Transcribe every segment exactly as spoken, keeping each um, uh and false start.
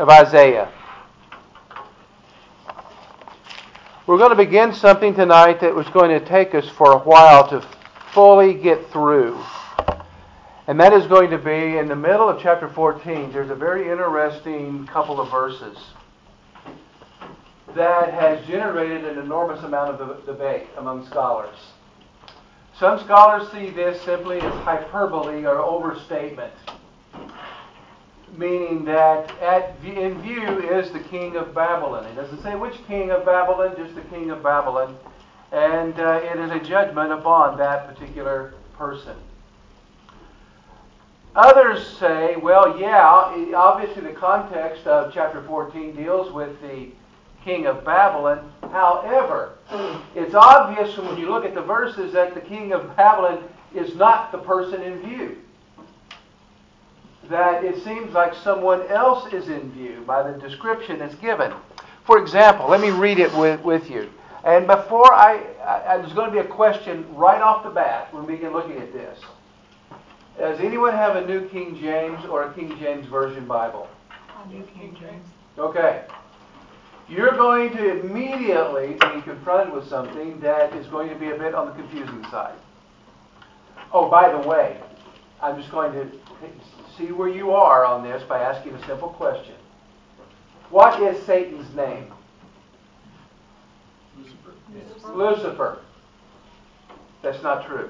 of Isaiah. We're going to begin something tonight that was going to take us for a while to fully get through. And that is going to be in the middle of chapter fourteen. There's a very interesting couple of verses that has generated an enormous amount of debate among scholars. Some scholars see this simply as hyperbole or overstatement, meaning that at, in view is the king of Babylon. It doesn't say which king of Babylon, just the king of Babylon. And uh, it is a judgment upon that particular person. Others say, well, yeah, obviously the context of chapter fourteen deals with the king of Babylon. However, it's obvious when you look at the verses that the king of Babylon is not the person in view. That it seems like someone else is in view by the description that's given. For example, let me read it with, with you. And before I, I, there's going to be a question right off the bat when we begin looking at this. Does anyone have a New King James or a King James Version Bible? A New King James. Okay. You're going to immediately be confronted with something that is going to be a bit on the confusing side. Oh, by the way, I'm just going to see where you are on this by asking a simple question. What is Satan's name? Lucifer. Lucifer. That's not true.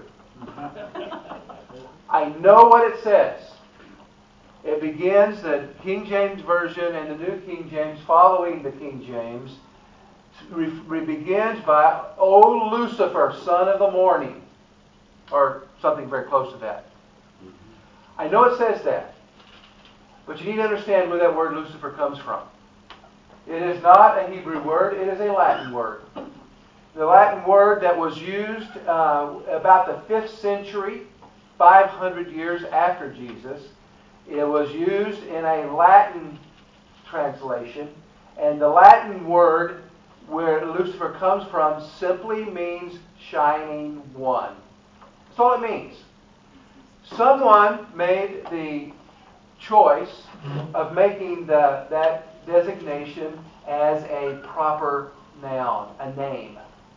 I know what it says. It begins, the King James Version and the New King James following the King James, re, re begins by, O Lucifer, son of the morning, or something very close to that. I know it says that, but you need to understand where that word Lucifer comes from. It is not a Hebrew word, it is a Latin word. The Latin word that was used uh, about the fifth century, five hundred years after Jesus. It was used in a Latin translation, and the Latin word where Lucifer comes from simply means shining one. That's all it means. Someone made the choice of making the, that designation as a proper noun, a name.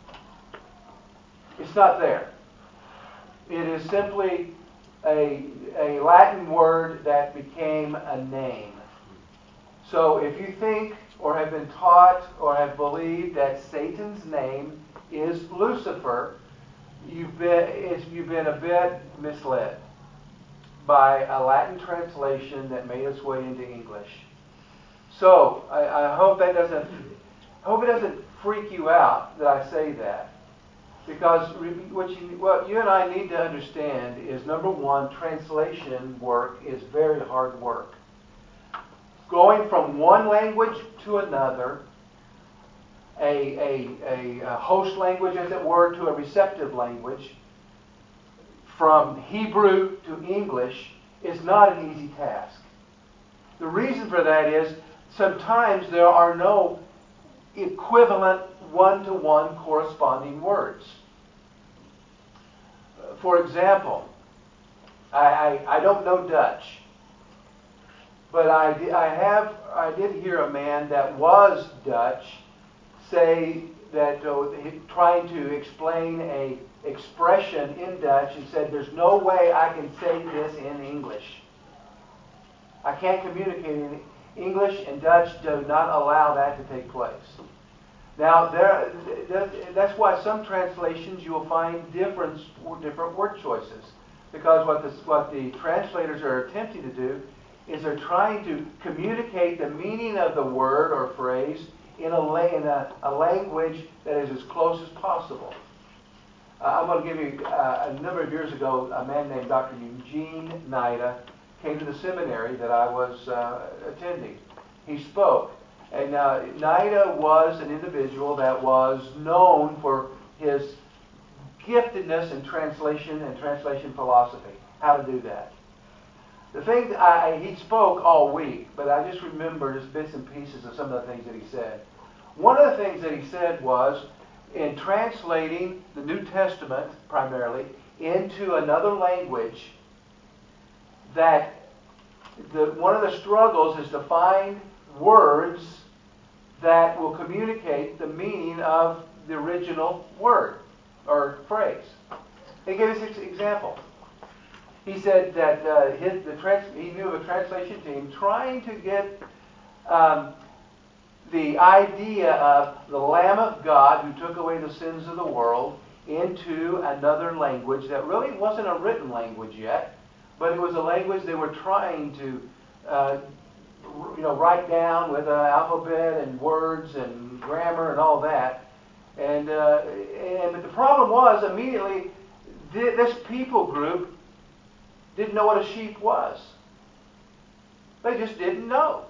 It's not there. It is simply a, a Latin word that became a name. So if you think or have been taught or have believed that Satan's name is Lucifer, you've been, it's, you've been a bit misled by a Latin translation that made its way into English. So I, I hope that doesn't, I hope it doesn't freak you out that I say that. Because what you, what you and I need to understand is, number one, translation work is very hard work. Going from one language to another, a, a, a host language, as it were, to a receptive language, from Hebrew to English, is not an easy task. The reason for that is sometimes there are no equivalent one-to-one corresponding words. For example, I, I, I don't know Dutch, but I, I have I did hear a man that was Dutch say that uh, trying to explain a expression in Dutch and said, "There's no way I can say this in English. I can't communicate in English, and Dutch do not allow that to take place." Now, there, that's why some translations you will find different, different word choices. Because what, this, what the translators are attempting to do is they're trying to communicate the meaning of the word or phrase in a, in a, a language that is as close as possible. Uh, I'm going to give you, uh, a number of years ago, a man named Doctor Eugene Nida came to the seminary that I was uh, attending. He spoke. And uh, Nida was an individual that was known for his giftedness in translation and translation philosophy, how to do that. The thing that I, he spoke all week, but I just remember just bits and pieces of some of the things that he said. One of the things that he said was, in translating the New Testament primarily into another language, that the, one of the struggles is to find words that will communicate the meaning of the original word or phrase. He gave us an example. He said that uh, his, the trans, he knew of a translation team trying to get um, the idea of the Lamb of God who took away the sins of the world into another language that really wasn't a written language yet, but it was a language they were trying to uh, you know, write down with an alphabet and words and grammar and all that. And, uh, and but the problem was immediately th- this people group didn't know what a sheep was. They just didn't know.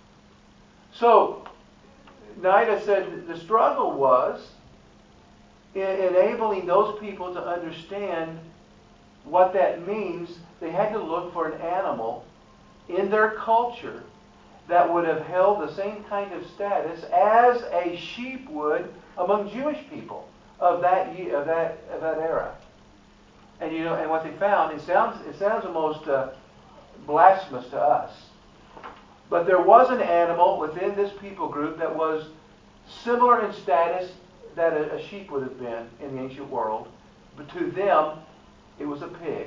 So Nida said the struggle was in enabling those people to understand what that means. They had to look for an animal in their culture that would have held the same kind of status as a sheep would among Jewish people of that ye- of that of that era. And you know, and what they found, it sounds it sounds almost uh, blasphemous to us, but there was an animal within this people group that was similar in status that a, a sheep would have been in the ancient world, but to them it was a pig.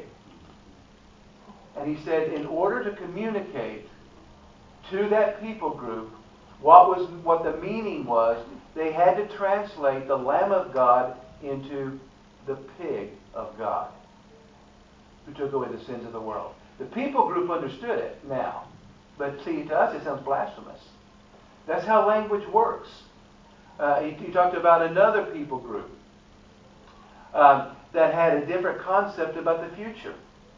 And he said, in order to communicate to that people group what was what the meaning was, they had to translate the Lamb of God into the pig of God, who took away the sins of the world. The people group understood it now, but see, to us it sounds blasphemous. That's how language works. Uh, he, he talked about another people group um, that had a different concept about the future.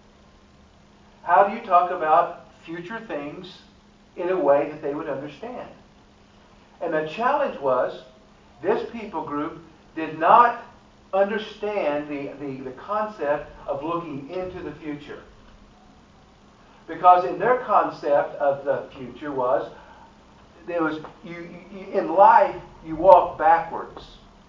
How do you talk about future things in a way that they would understand? And the challenge was, this people group did not understand the, the, the concept of looking into the future. Because in their concept of the future was, there was you, you in life you walk backwards.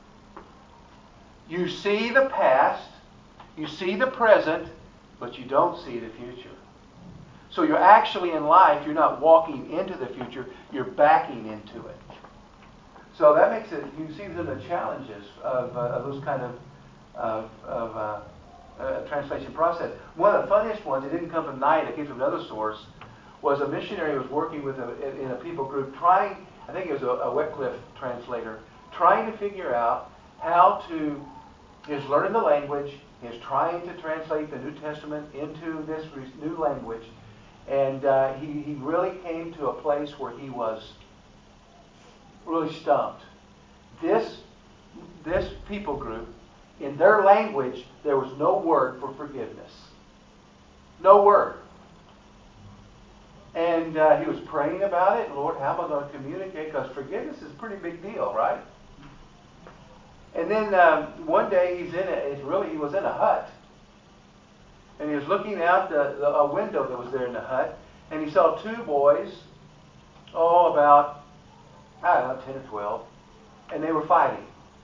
You see the past, you see the present, but you don't see the future. So you're actually in life, you're not walking into the future, you're backing into it. So that makes it, you see some of the challenges of, uh, of those kind of, of, of uh, uh, translation process. One of the funniest ones, it didn't come from Nida, it came from another source, was a missionary who was working with a, in a people group trying, I think it was a, a Wycliffe translator, trying to figure out how to, he was learning the language, he was trying to translate the New Testament into this new language, and uh, he, he really came to a place where he was really stumped. This, this people group, in their language, there was no word for forgiveness. No word. And uh, he was praying about it. Lord, how am I going to communicate? Because forgiveness is a pretty big deal, right? And then um, one day he's in a, it's really he was in a hut, and he was looking out the, the a window that was there in the hut, and he saw two boys, oh about I don't know ten or twelve, and they were fighting.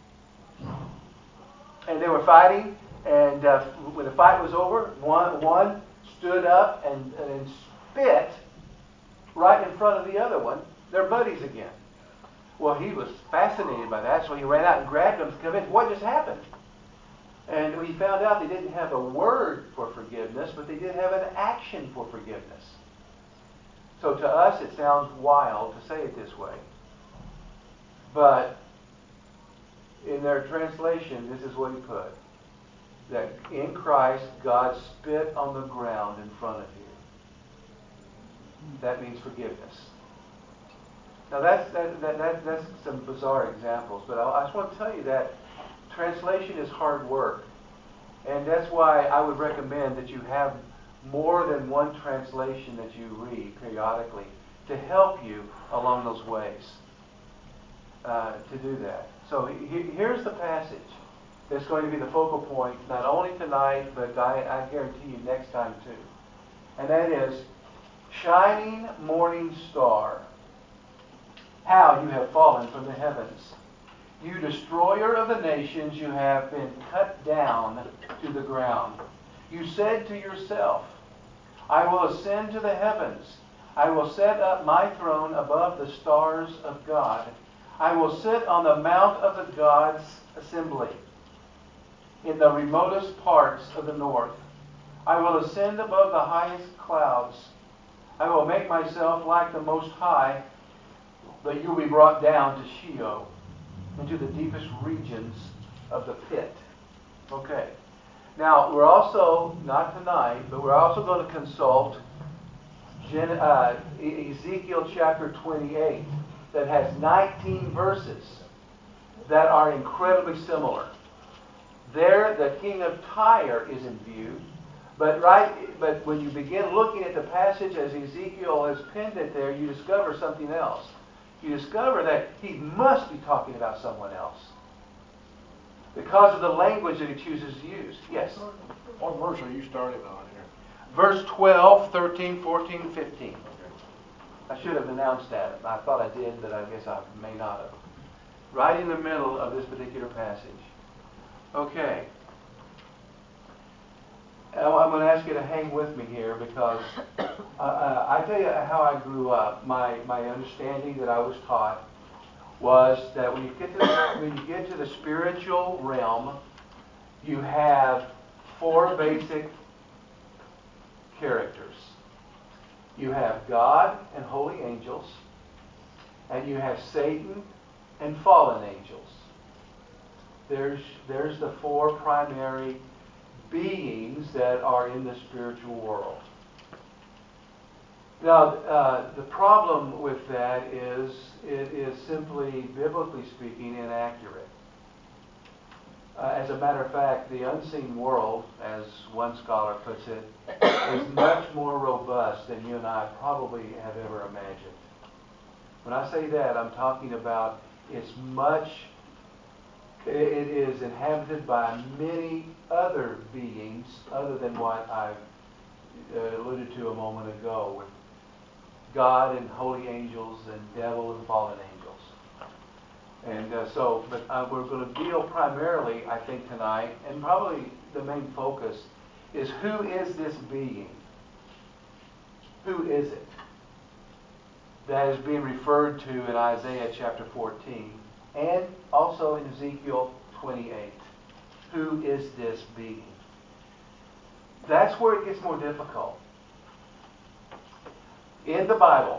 And they were fighting, and uh, when the fight was over, one one stood up and, and spit right in front of the other one. They're buddies again. Well, he was fascinated by that, so he ran out and grabbed them to convince what just happened. And we found out they didn't have a word for forgiveness, but they did have an action for forgiveness. So to us, it sounds wild to say it this way. But in their translation, this is what he put. That in Christ, God spit on the ground in front of you. That means forgiveness. Now that's that, that, that, that's some bizarre examples, but I, I just want to tell you that translation is hard work. And that's why I would recommend that you have more than one translation that you read periodically to help you along those ways uh, to do that. So he, here's the passage that's going to be the focal point, not only tonight, but I, I guarantee you next time too. And that is, shining morning star, how you have fallen from the heavens. You destroyer of the nations, you have been cut down to the ground. You said to yourself, I will ascend to the heavens. I will set up my throne above the stars of God. I will sit on the mount of the gods' assembly, in the remotest parts of the north. I will ascend above the highest clouds. I will make myself like the Most High, but you will be brought down to Sheol, into the deepest regions of the pit. Okay. Now, we're also, not tonight, but we're also going to consult Gen, uh, Ezekiel chapter twenty-eight, that has nineteen verses that are incredibly similar. There, the king of Tyre is in view, but right, but when you begin looking at the passage as Ezekiel has penned it there, you discover something else. You discover that he must be talking about someone else because of the language that he chooses to use. Yes? What verse are you starting on here? Verse twelve, thirteen, fourteen, fifteen. Okay. I should have announced that. I thought I did, but I guess I may not have. Right in the middle of this particular passage. Okay. I'm going to ask you to hang with me here because uh, uh, I tell you how I grew up. My my understanding that I was taught was that when you get to the, when you get to the spiritual realm, you have four basic characters. You have God and holy angels, and you have Satan and fallen angels. There's there's the four primary beings that are in the spiritual world. Now, uh, the problem with that is it is simply, biblically speaking, inaccurate. Uh, as a matter of fact, the unseen world, as one scholar puts it, is much more robust than you and I probably have ever imagined. When I say that, I'm talking about it's much, it is inhabited by many other beings other than what I uh, alluded to a moment ago with God and holy angels and devil and fallen angels. And uh, so, but uh, we're going to deal primarily, I think, tonight, and probably the main focus is who is this being? Who is it that is being referred to in Isaiah chapter fourteen and also in Ezekiel twenty-eight? Who is this being? That's where it gets more difficult. In the Bible,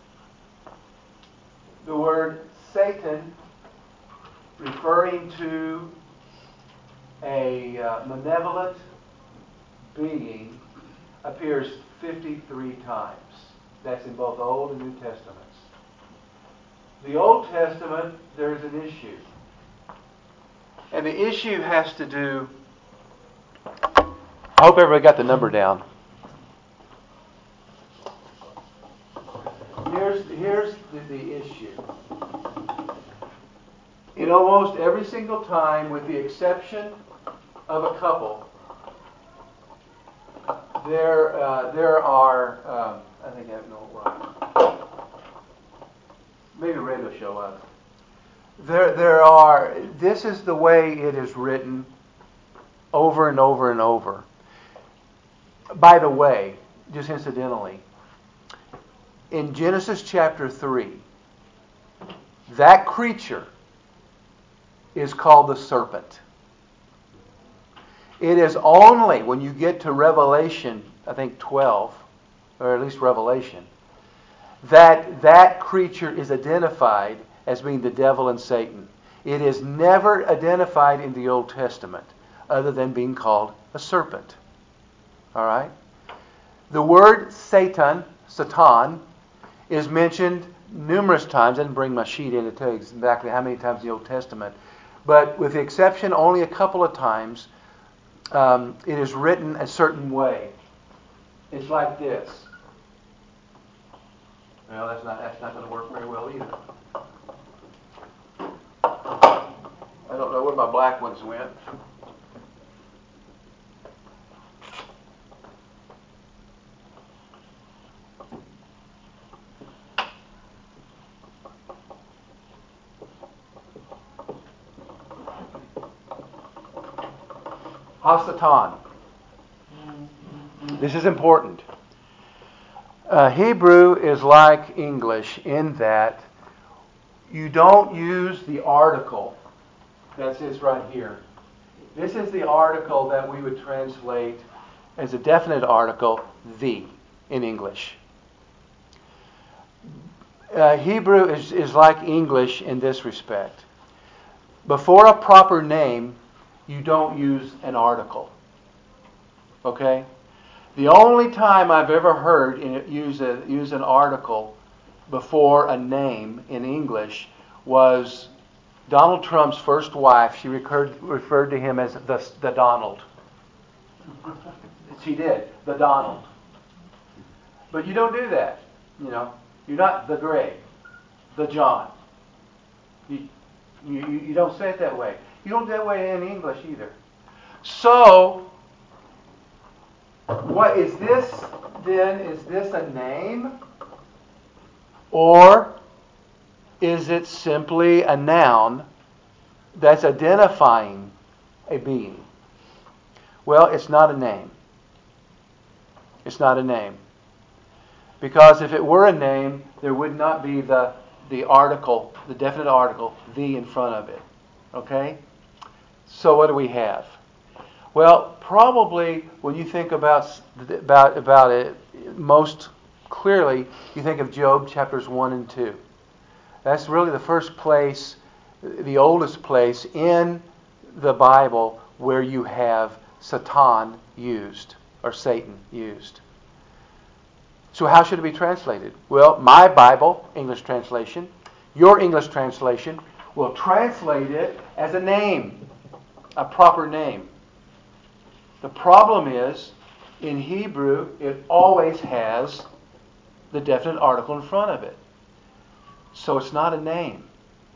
the word Satan, referring to a uh, malevolent being, appears fifty-three times. That's in both Old and New Testaments. The Old Testament, there's an issue. And the issue has to do... I hope everybody got the number down. Here's, here's the, the issue. In almost every single time, with the exception of a couple, there uh, there are, um, I think I know right. Maybe Ray will show up. There, there are, this is the way it is written over and over and over. By the way, just incidentally, in Genesis chapter three, that creature is called the serpent. It is only when you get to Revelation, I think twelve, or at least Revelation, that that creature is identified as being the devil and Satan. It is never identified in the Old Testament other than being called a serpent. All right? The word Satan, Satan, is mentioned numerous times. I didn't bring my sheet in to tell you exactly how many times in the Old Testament. But with the exception only a couple of times, um, it is written a certain way. It's like this. Well, that's not that's not going to work very well either. I don't know where my black ones went. Hasatan. This is important. Uh, Hebrew is like English in that you don't use the article. That's this right here. This is the article that we would translate as a definite article, the, in English. Uh, Hebrew is, is like English in this respect. Before a proper name, you don't use an article. Okay? The only time I've ever heard it use, a, use an article before a name in English was Donald Trump's first wife. She recurred, referred to him as the, the Donald. She did, the Donald. But you don't do that. You know, you're not the Greg, the John. You, you, you don't say it that way. You don't do that way in English either. So, what is this then? Is this a name? Or is it simply a noun that's identifying a being? Well, it's not a name. It's not a name. Because if it were a name, there would not be the, the article, the definite article, the in front of it. Okay? So what do we have? Well, probably when you think about, about, about it most clearly, you think of Job chapters one and two. That's really the first place, the oldest place in the Bible where you have Satan used, or Satan used. So how should it be translated? Well, my Bible, English translation, your English translation, will translate it as a name, a proper name. The problem is, in Hebrew, it always has the definite article in front of it. So it's not a name.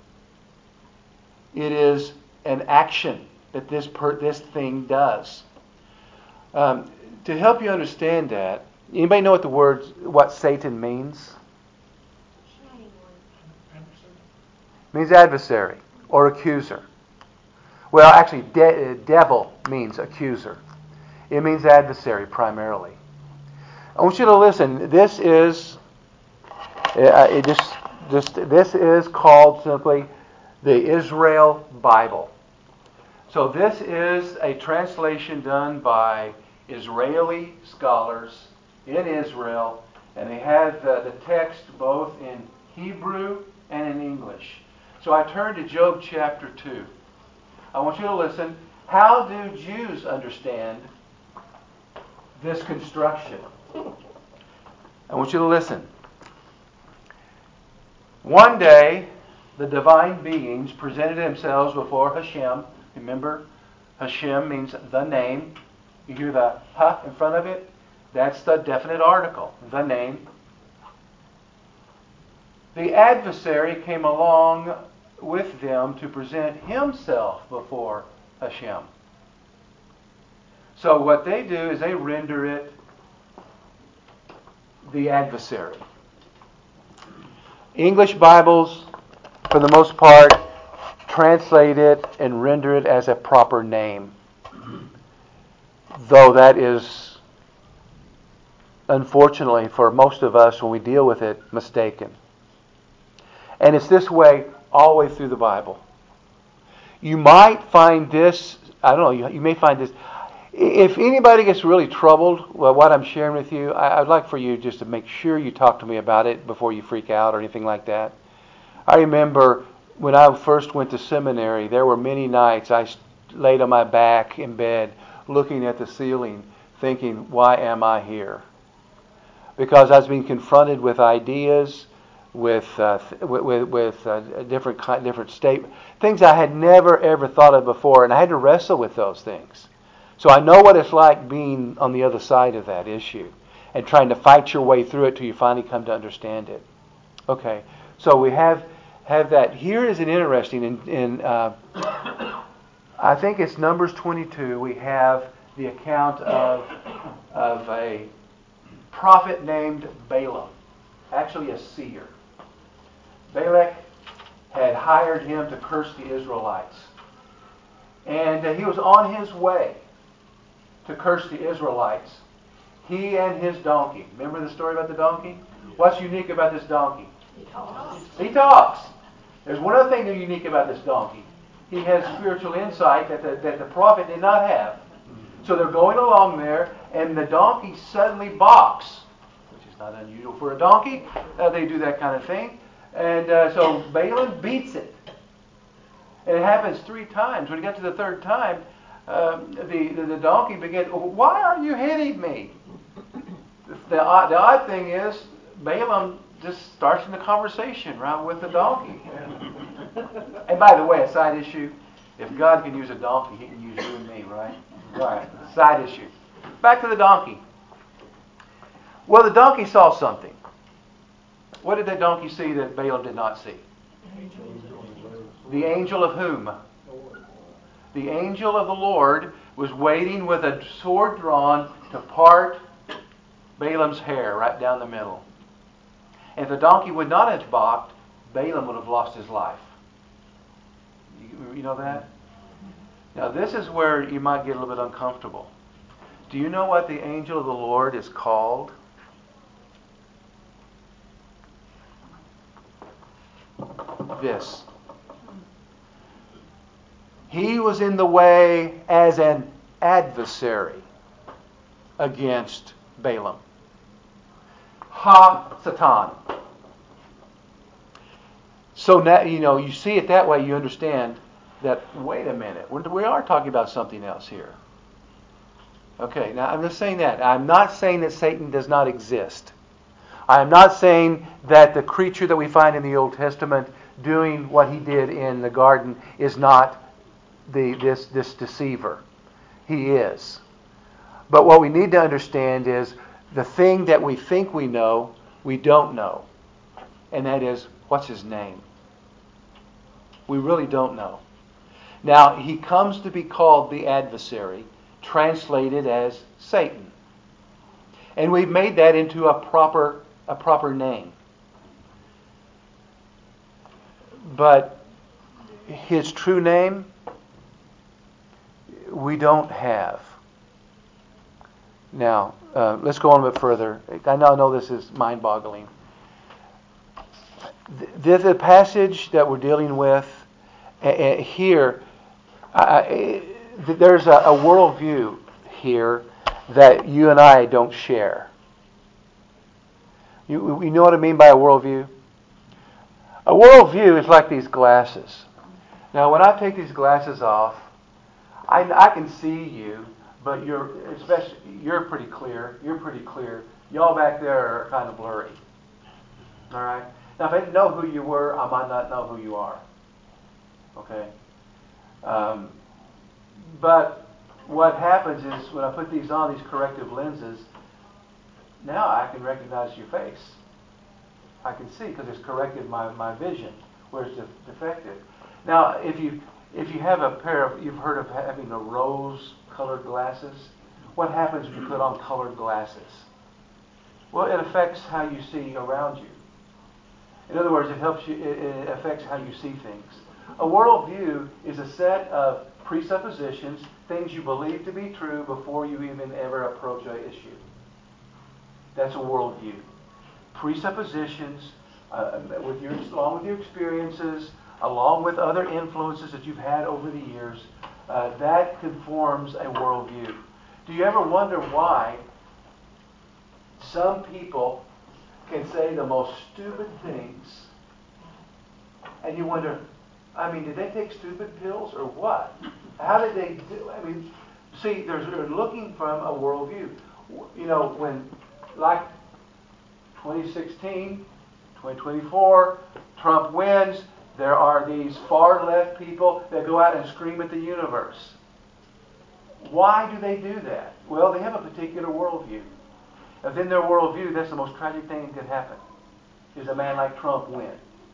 It is an action that this per, this thing does. Um, to help you understand that, anybody know what the word, what Satan means? It means adversary or accuser. Well, actually, de- devil means accuser. It means adversary primarily. I want you to listen. This is uh, it just just this is called simply the Israel Bible. So this is a translation done by Israeli scholars in Israel, and they have the, the text both in Hebrew and in English. So I turn to Job chapter two. I want you to listen. How do Jews understand this construction? I want you to listen. One day, the divine beings presented themselves before Hashem. Remember, Hashem means the name. You hear the ha in front of it? That's the definite article, the name. The adversary came along with them to present himself before Hashem. So what they do is they render it the adversary. English Bibles, for the most part, translate it and render it as a proper name. Though that is, unfortunately, for most of us, when we deal with it, mistaken. And it's this way all the way through the Bible. You might find this, I don't know, you, you may find this. If anybody gets really troubled with what I'm sharing with you, I, I'd like for you just to make sure you talk to me about it before you freak out or anything like that. I remember when I first went to seminary, there were many nights I laid on my back in bed looking at the ceiling thinking, why am I here? Because I was being confronted with ideas, with uh, with, with uh, different different statements, things I had never ever thought of before, and I had to wrestle with those things. So I know what it's like being on the other side of that issue and trying to fight your way through it till you finally come to understand it. Okay, so we have have that. Here is an interesting, in, in uh, I think it's Numbers twenty-two, we have the account of, of a prophet named Balaam, actually a seer. Balak had hired him to curse the Israelites. And uh, he was on his way to curse the Israelites. He and his donkey. Remember the story about the donkey? What's unique about this donkey? He talks. He talks. There's one other thing that's unique about this donkey. He has spiritual insight that the, that the prophet did not have. So they're going along there, and the donkey suddenly balks, which is not unusual for a donkey. Uh, they do that kind of thing. And uh, so Balaam beats it. And it happens three times. When he got to the third time, um, the, the, the donkey begins, why are you hitting me? The odd, the odd thing is, Balaam just starts in the conversation right with the donkey. And by the way, a side issue, if God can use a donkey, He can use you and me, right? Right. Side issue. Back to the donkey. Well, the donkey saw something. What did the donkey see that Balaam did not see? The angel of whom? The angel of the Lord was waiting with a sword drawn to part Balaam's hair right down the middle. And if the donkey would not have balked, Balaam would have lost his life. You, you know that? Now this is where you might get a little bit uncomfortable. Do you know what the angel of the Lord is called? This. He was in the way as an adversary against Balaam. Ha Satan. So now, you know, you see it that way, you understand that, wait a minute, we're, we are talking about something else here. Okay, now I'm just saying that. I'm not saying that Satan does not exist. I am not saying that the creature that we find in the Old Testament doing what he did in the garden is not the this this deceiver. He is. But what we need to understand is the thing that we think we know, we don't know. And that is, what's his name? We really don't know. Now, he comes to be called the adversary, translated as Satan. And we've made that into a proper a proper name. But his true name, we don't have. Now, uh, let's go on a bit further. I now know this is mind-boggling. The, the passage that we're dealing with uh, uh, here, uh, there's a, a worldview here that you and I don't share. You, you know what I mean by a worldview? A worldview is like these glasses. Now, when I take these glasses off, I, I can see you, but you're especially you're pretty clear. You're pretty clear. Y'all back there are kind of blurry. All right. Now, if I didn't know who you were, I might not know who you are. Okay. Um, but what happens is when I put these on, these corrective lenses, now I can recognize your face. I can see because it's corrected my, my vision where it's defective. Now, if you if you have a pair of, you've heard of having a rose-colored glasses. What happens when you put on colored glasses? Well, it affects how you see around you. In other words, it helps you. It, it affects how you see things. A worldview is a set of presuppositions, things you believe to be true before you even ever approach an issue. That's a worldview. Presuppositions, uh, with your, along with your experiences, along with other influences that you've had over the years, uh, that conforms a worldview. Do you ever wonder why some people can say the most stupid things, and you wonder, I mean, did they take stupid pills or what? How did they do? I mean, see, they're, they're looking from a worldview. You know, when, like twenty sixteen, twenty twenty-four, Trump wins, there are these far left people that go out and scream at the universe. Why do they do that? Well, they have a particular worldview. Within their worldview, that's the most tragic thing that could happen, is a man like Trump win.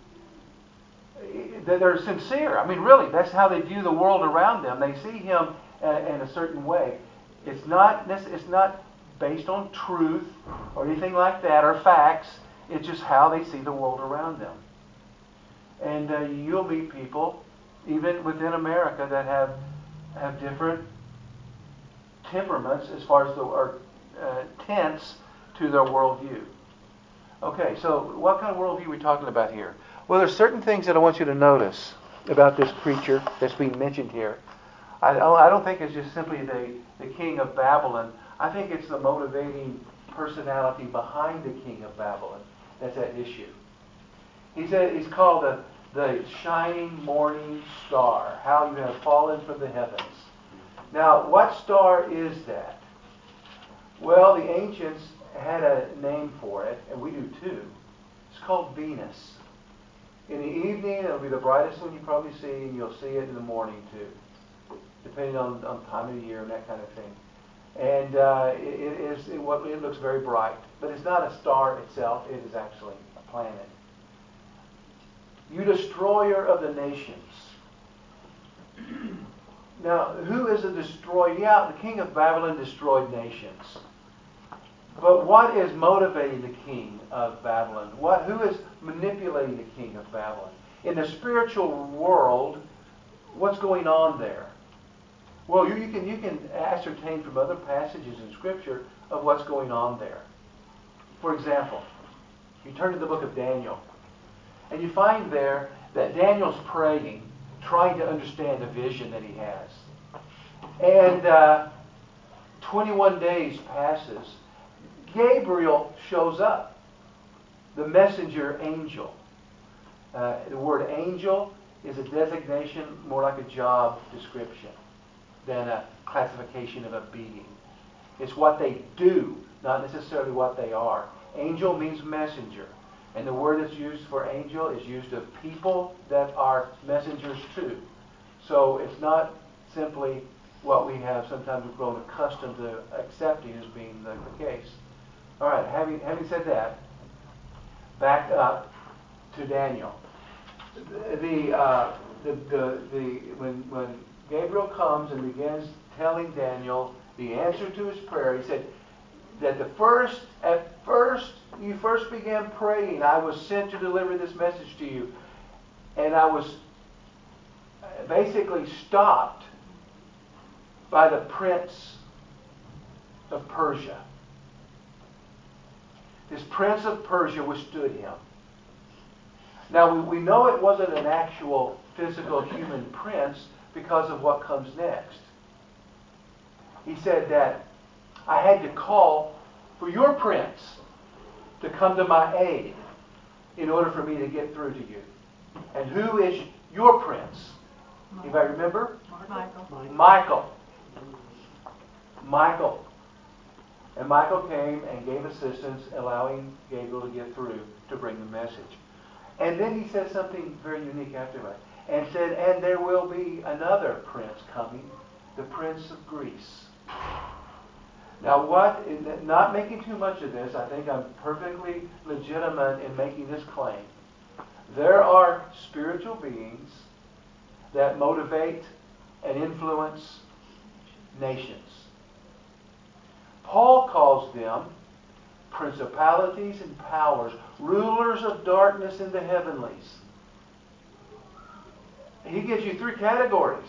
They're sincere. I mean, really, that's how they view the world around them. They see him in a certain way. It's not, it's not based on truth or anything like that, or facts. It's just how they see the world around them. And uh, you'll meet people, even within America, that have have different temperaments as far as the, or uh, tense to their worldview. Okay, so what kind of worldview are we talking about here? Well, there's certain things that I want you to notice about this creature that's being mentioned here. I don't, I don't think it's just simply the, the king of Babylon. I think it's the motivating personality behind the king of Babylon that's at issue. He said he's called the, the shining morning star, how you have fallen from the heavens. Now, what star is that? Well, the ancients had a name for it, and we do too. It's called Venus. In the evening, it'll be the brightest one you probably see, and you'll see it in the morning too, depending on, on time of the year and that kind of thing. And uh, it, it is it, it looks very bright, but it's not a star itself. It is actually a planet. You destroyer of the nations. Now, who is a destroyer? Yeah, the king of Babylon destroyed nations. But what is motivating the king of Babylon? What, who is manipulating the king of Babylon? In the spiritual world, what's going on there? Well, you, you can you can ascertain from other passages in Scripture of what's going on there. For example, you turn to the book of Daniel, and you find there that Daniel's praying, trying to understand the vision that he has. And uh, twenty-one days passes. Gabriel shows up, the messenger angel. Uh, the word angel is a designation more like a job description than a classification of a being. It's what they do, not necessarily what they are. Angel means messenger. And the word that's used for angel is used of people that are messengers too. So it's not simply what we have sometimes we've grown accustomed to accepting as being the, the case. All right, having, having said that, back up to Daniel. The, uh, the, the, the, when, when Gabriel comes and begins telling Daniel the answer to his prayer, he said that the first, at first, you first began praying, I was sent to deliver this message to you. And I was basically stopped by the prince of Persia. This prince of Persia withstood him. Now, we, we know it wasn't an actual physical human prince because of what comes next. He said that I had to call for your prince to come to my aid in order for me to get through to you. And who is your prince? Anybody remember? Michael. Michael. Michael. And Michael came and gave assistance, allowing Gabriel to get through to bring the message. And then he says something very unique after that. And said, and there will be another prince coming, the Prince of Greece. Now what, not making too much of this, I think I'm perfectly legitimate in making this claim. There are spiritual beings that motivate and influence nations. Paul calls them principalities and powers, rulers of darkness in the heavenlies. He gives you three categories.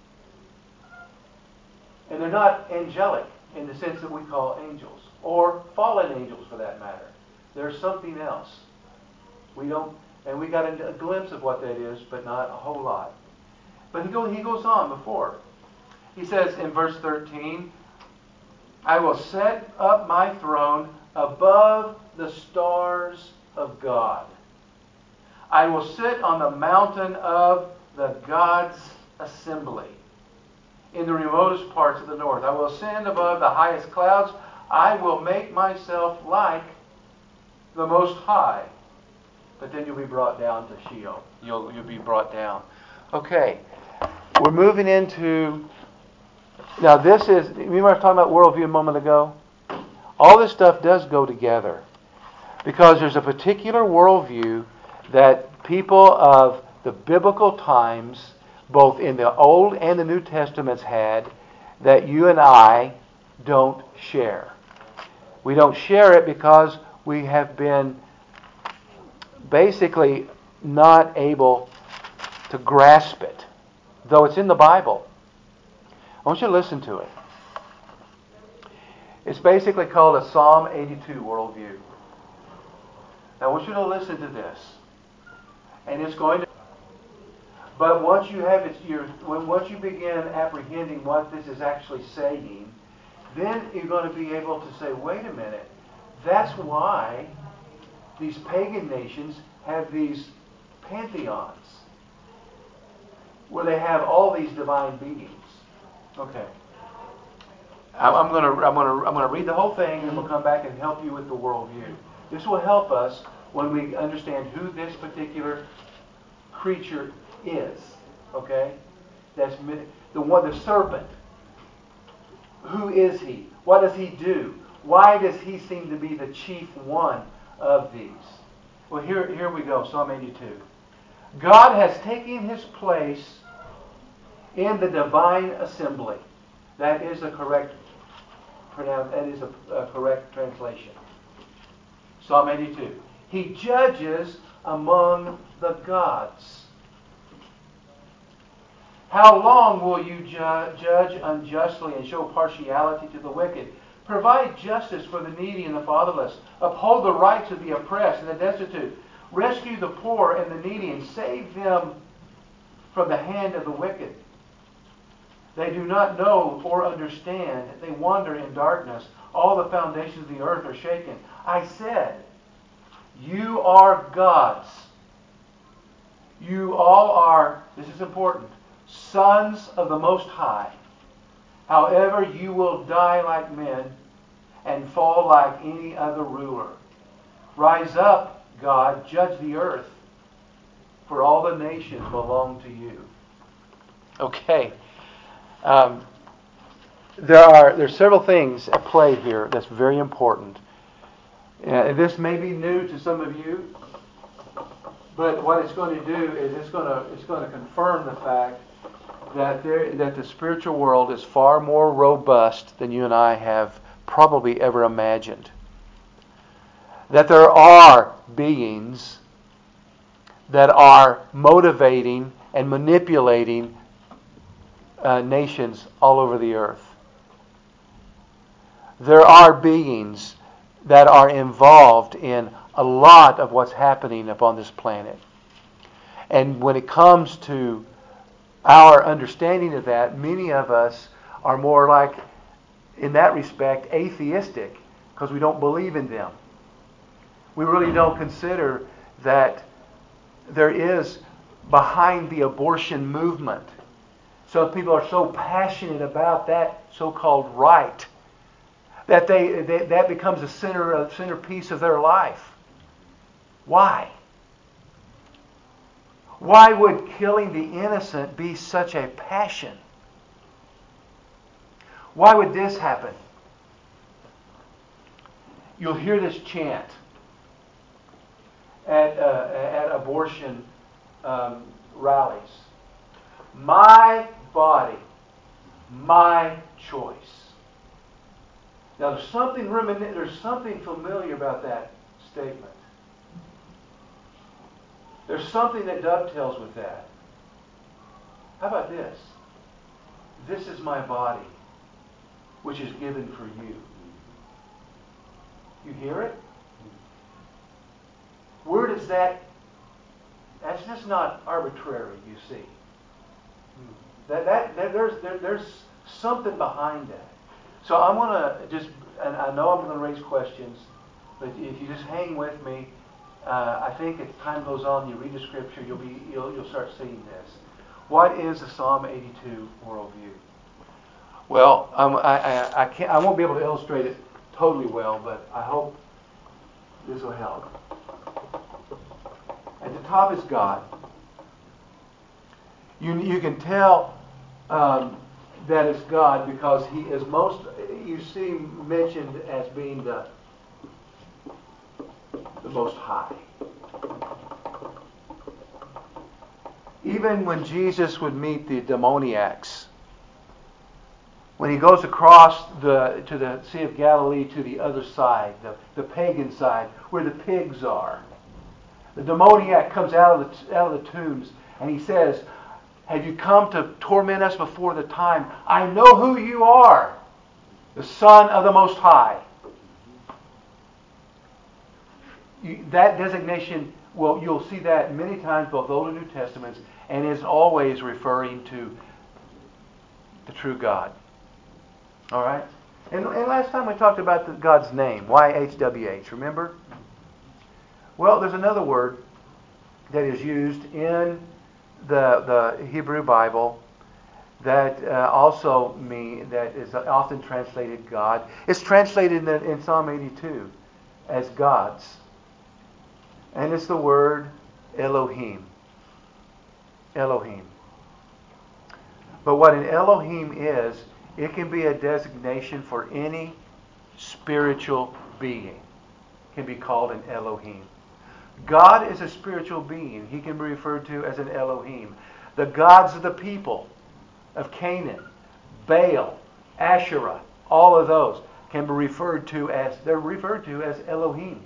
And they're not angelic in the sense that we call angels, or fallen angels for that matter. There's something else. We don't, and we got a, a glimpse of what that is, but not a whole lot. But he, go, he goes on before. He says in verse thirteen, I will set up my throne above the stars of God. I will sit on the mountain of the God's assembly in the remotest parts of the north. I will ascend above the highest clouds. I will make myself like the Most High. But then you'll be brought down to Sheol. You'll, you'll be brought down. Okay. We're moving into... Now this is... Remember I was talking about worldview a moment ago? All this stuff does go together. Because there's a particular worldview that people of the biblical times, both in the Old and the New Testaments, had, that you and I don't share. We don't share it because we have been basically not able to grasp it, though it's in the Bible. I want you to listen to it. It's basically called a Psalm eighty-two worldview. Now, I want you to listen to this. And it's going to... But once you have it, your, when once you begin apprehending what this is actually saying, then you're going to be able to say, wait a minute, that's why these pagan nations have these pantheons, where they have all these divine beings. Okay. I'm going to I'm going to I'm going to read the whole thing, and we'll come back and help you with the worldview. This will help us when we understand who this particular creature is. Okay, that's the one, the serpent. Who is he? What does he do? Why does he seem to be the chief one of these? Well, here here we go. Psalm eighty-two. God has taken his place in the divine assembly. That is a correct pronoun. That is a, a correct translation. Psalm eighty-two. He judges among the gods. How long will you ju- judge unjustly and show partiality to the wicked? Provide justice for the needy and the fatherless. Uphold the rights of the oppressed and the destitute. Rescue the poor and the needy and save them from the hand of the wicked. They do not know or understand. They wander in darkness. All the foundations of the earth are shaken. I said, you are gods. You all are, this is important, sons of the Most High. However, you will die like men and fall like any other ruler. Rise up, God, judge the earth, for all the nations belong to you. Okay. Um, there are there's several things at play here that's very important. Uh, this may be new to some of you, but what it's going to do is it's going to it's going to confirm the fact that there that the spiritual world is far more robust than you and I have probably ever imagined. That there are beings that are motivating and manipulating uh, nations all over the earth. There are beings that are involved in a lot of what's happening upon this planet. And when it comes to our understanding of that, many of us are more like, in that respect, atheistic, because we don't believe in them. We really don't consider that there is behind the abortion movement. Some people are so passionate about that so-called right that they, they that becomes a center a centerpiece of their life. Why? Why would killing the innocent be such a passion? Why would this happen? You'll hear this chant at uh, at abortion um, rallies. My body, my choice. Now, there's something remin- there's something familiar about that statement. There's something that dovetails with that. How about this? This is my body, which is given for you. You hear it? Where does that... That's just not arbitrary, you see. That, that, that there's there, there's something behind that. So I'm going to just, and I know I'm going to raise questions, but if you just hang with me, uh, I think as time goes on, you read the scripture, you'll be you'll you'll start seeing this. What is the Psalm eighty-two worldview? Well, um, I I I can't I won't be able to illustrate it totally well, but I hope this will help. At the top is God. You you can tell um, that it's God because He is most. You see mentioned as being the the Most High. Even when Jesus would meet the demoniacs, when He goes across the to the Sea of Galilee to the other side, the, the pagan side, where the pigs are, the demoniac comes out of the out of the tombs and he says, "Have you come to torment us before the time? I know who you are, The Son of the Most High. You, that designation, well, you'll see that many times, both Old and New Testaments, and is always referring to the true God. All right? And, and last time we talked about the, God's name, Y H W H, remember? Well, there's another word that is used in the, the Hebrew Bible that uh, also mean, that is often translated God. It's translated in, in Psalm eighty-two as gods. And it's the word Elohim. Elohim. But what an Elohim is, it can be a designation for any spiritual being. It can be called an Elohim. God is a spiritual being. He can be referred to as an Elohim. The gods of the people of Canaan, Baal, Asherah, all of those can be referred to as, they're referred to as Elohims.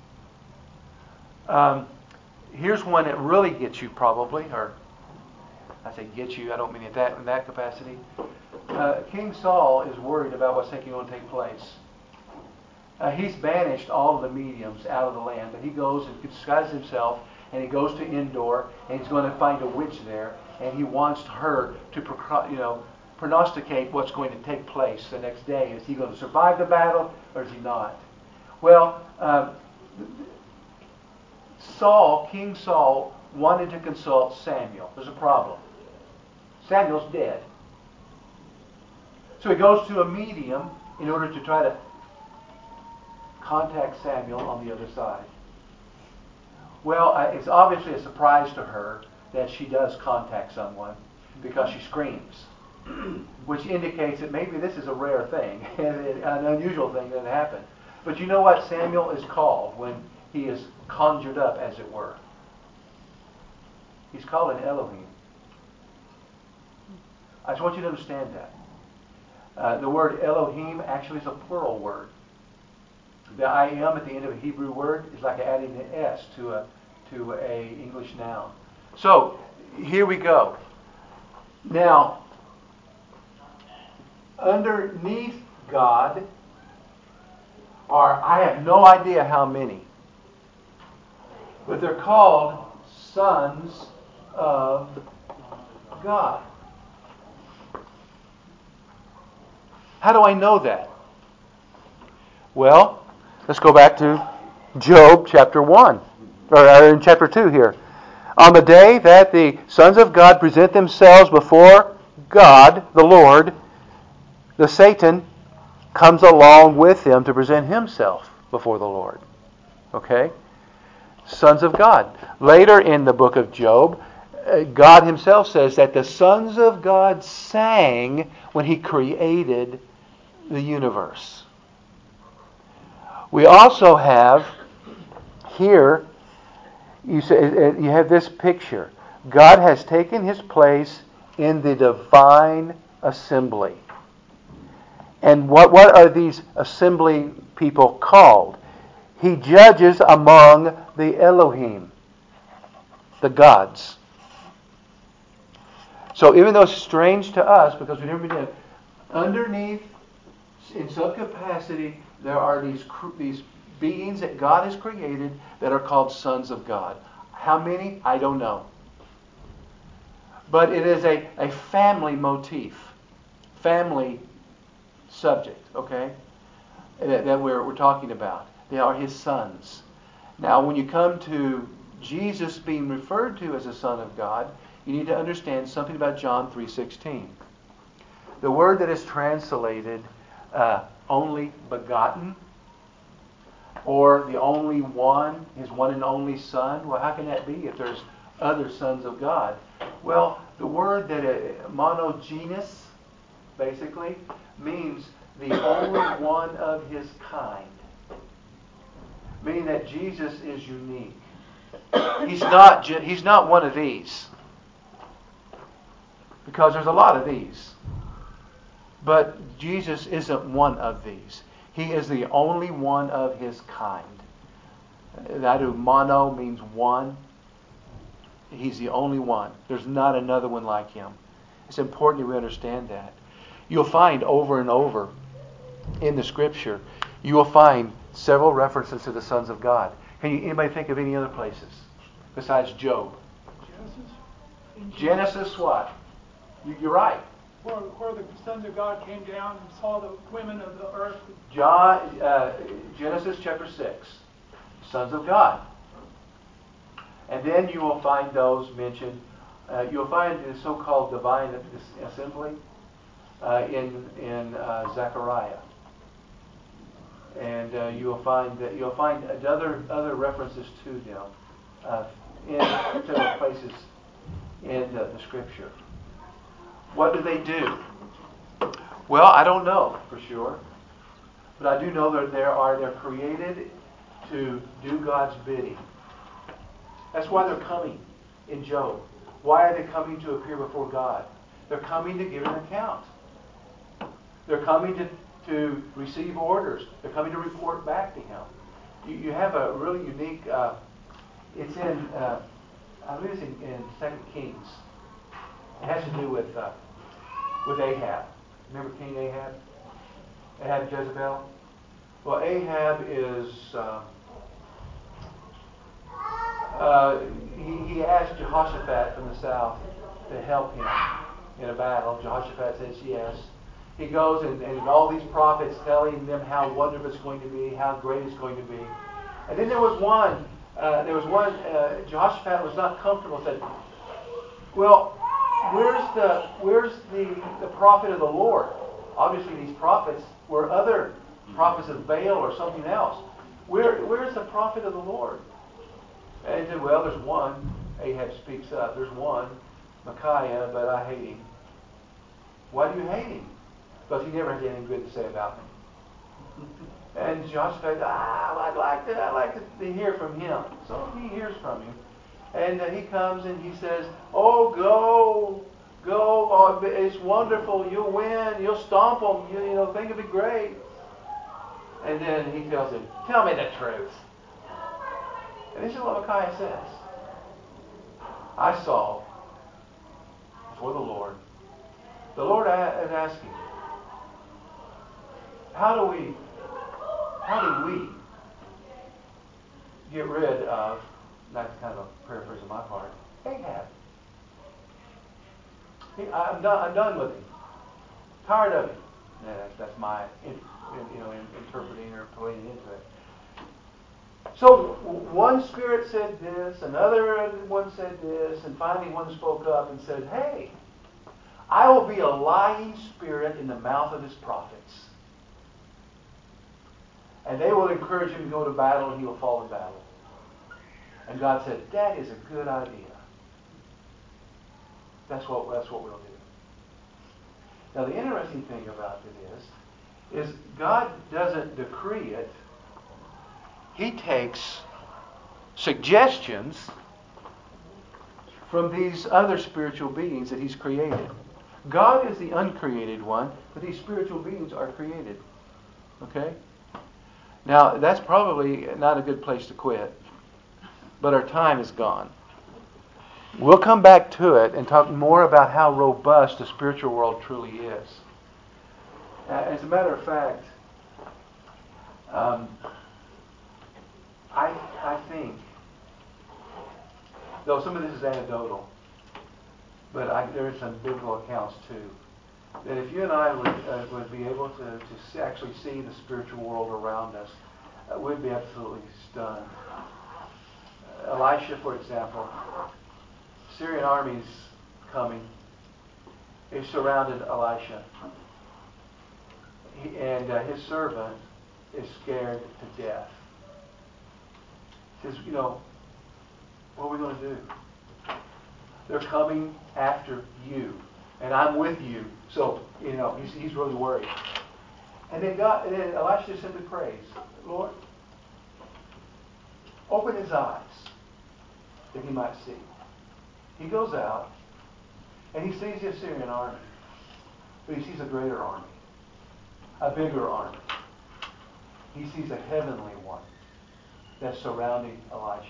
Um, here's one that really gets you probably, or I say get you, I don't mean it that in that capacity. Uh, King Saul is worried about what's going to take place. Uh, he's banished all of the mediums out of the land, but he goes and disguises himself, and he goes to Endor, and he's going to find a witch there, and he wants her to, you know, prognosticate what's going to take place the next day. Is he going to survive the battle, or is he not? Well, uh, Saul, King Saul, wanted to consult Samuel. There's a problem. Samuel's dead. So he goes to a medium in order to try to contact Samuel on the other side. Well, it's obviously a surprise to her that she does contact someone because she screams, which indicates that maybe this is a rare thing, an unusual thing that happened. But you know what Samuel is called when he is conjured up, as it were? He's called an Elohim. I just want you to understand that. Uh, the word Elohim actually is a plural word. The I am at the end of a Hebrew word is like adding an S to a to a English noun. So here we go. Now, underneath God are, I have no idea how many, but they're called sons of God. How do I know that? Well, let's go back to Job chapter one, or in chapter two here. On the day that the sons of God present themselves before God, the Lord, the Satan comes along with them to present himself before the Lord. Okay? Sons of God. Later in the book of Job, God himself says that the sons of God sang when he created the universe. We also have here, you say, you have this picture. God has taken his place in the divine assembly. And what, what are these assembly people called? He judges among the Elohim, the gods. So even though it's strange to us, because we never did, underneath, in some capacity, there are these these beings that God has created that are called sons of God. How many? I don't know. But it is a, a family motif, family subject, okay, that, that we're, we're talking about. They are his sons. Now, when you come to Jesus being referred to as a son of God, you need to understand something about John three sixteen. The word that is translated uh, only begotten, or the only one, his one and only son. Well, how can that be if there's other sons of God? Well, the word that uh, monogenes basically means the only one of his kind, meaning that Jesus is unique. He's not ju- he's not one of these, because there's a lot of these. But Jesus isn't one of these. He is the only one of his kind. That word mono means one. He's the only one. There's not another one like him. It's important that we understand that. You'll find over and over in the Scripture, you will find several references to the sons of God. Can you, anybody think of any other places besides Job? Genesis. Genesis what? You, you're right. Where, where the sons of God came down and saw the women of the earth. John, uh, Genesis chapter six, sons of God. And then you will find those mentioned. Uh, you'll find the so-called divine assembly uh, in in uh, Zechariah, and uh, you will find that you'll find other other references to them uh, in several places in the, the Scripture. What do they do? Well, I don't know for sure, but I do know that there are they're created to do God's bidding. That's why they're coming in Job. Why are they coming to appear before God? They're coming to give an account. They're coming to, to receive orders. They're coming to report back to Him. You, you have a really unique, uh, it's in, uh, I believe it's in, in Second Kings. It has to do with uh, with Ahab. Remember King Ahab? Ahab Jezebel? Well, Ahab is... Uh, Uh, he, he asked Jehoshaphat from the south to help him in a battle. Jehoshaphat says yes. He goes and, and all these prophets telling them how wonderful it's going to be, how great it's going to be. And then there was one, uh, there was one, uh, Jehoshaphat was not comfortable, said, well, where's the where's the, the prophet of the Lord? Obviously these prophets were other prophets of Baal or something else. Where Where's the prophet of the Lord? And he said, well, there's one. Ahab speaks up. There's one, Micaiah, but I hate him. Why do you hate him? Because he never had anything good to say about me. And Joshua said, ah, I'd like to, I'd like to, to hear from him. So he hears from him. And uh, he comes and he says, oh, go, go. Oh, it's wonderful. You'll win. You'll stomp them. You, you know, think it'll be great. And then he tells him, tell me the truth. And this is what Micaiah says. I saw before the Lord. The Lord is asking, how do we, how do we get rid of, that's kind of a paraphrase on my part, Ahab? He, I'm done. I'm done with him. Tired of him. Yeah, that's, that's my, in, in, you know, in, interpreting or putting into it. So one spirit said this, another one said this, and finally one spoke up and said, hey, I will be a lying spirit in the mouth of his prophets. And they will encourage him to go to battle, and he will fall in battle. And God said, that is a good idea. That's what, that's what we'll do. Now the interesting thing about it is, is God doesn't decree it. He takes suggestions from these other spiritual beings that He's created. God is the uncreated one, but these spiritual beings are created. Okay? Now, that's probably not a good place to quit, but our time is gone. We'll come back to it and talk more about how robust the spiritual world truly is. As a matter of fact, um, I, I think, though some of this is anecdotal, but I, there are some biblical accounts too, that if you and I would, uh, would be able to, to see, actually see the spiritual world around us, uh, we'd be absolutely stunned. Uh, Elisha, for example, Syrian armies coming. They surrounded Elisha. He, and uh, his servant is scared to death. Says, you know, what are we going to do? They're coming after you, and I'm with you. So, you know, he's, he's really worried. And then God, and then Elisha simply prays, Lord, open his eyes that he might see. He goes out, and he sees the Assyrian army, but he sees a greater army, a bigger army. He sees a heavenly one that's surrounding Elisha.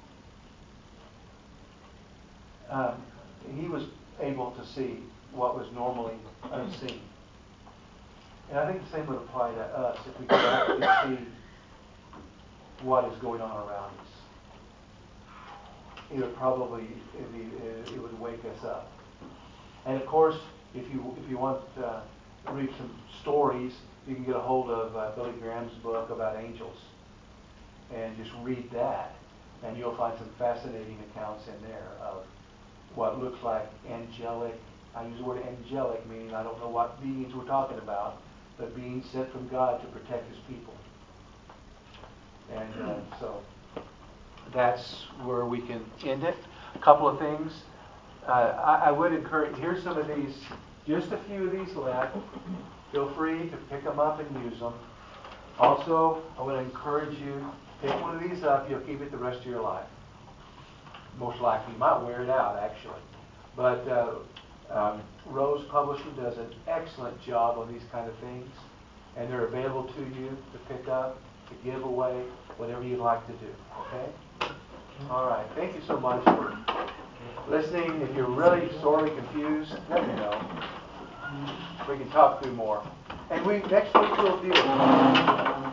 Um, he was able to see what was normally unseen. And I think the same would apply to us if we could actually see what is going on around us. It would probably, it, be, it would wake us up. And of course, if you if you want uh, to read some stories, you can get a hold of uh, Billy Graham's book about angels, and just read that, and you'll find some fascinating accounts in there of what looks like angelic. I use the word angelic, meaning I don't know what beings we're talking about, but beings sent from God to protect His people. And uh, so that's where we can end it. A couple of things. Uh, I, I would encourage, here's some of these, just a few of these left. Feel free to pick them up and use them. Also, I would encourage you, pick one of these up, you'll keep it the rest of your life. Most likely, you might wear it out actually. But uh, um, Rose Publishing does an excellent job on these kind of things. And they're available to you to pick up, to give away, whatever you'd like to do. Okay? All right. Thank you so much for listening. If you're really sorely confused, let me know. We can talk through more. And we next week we'll deal with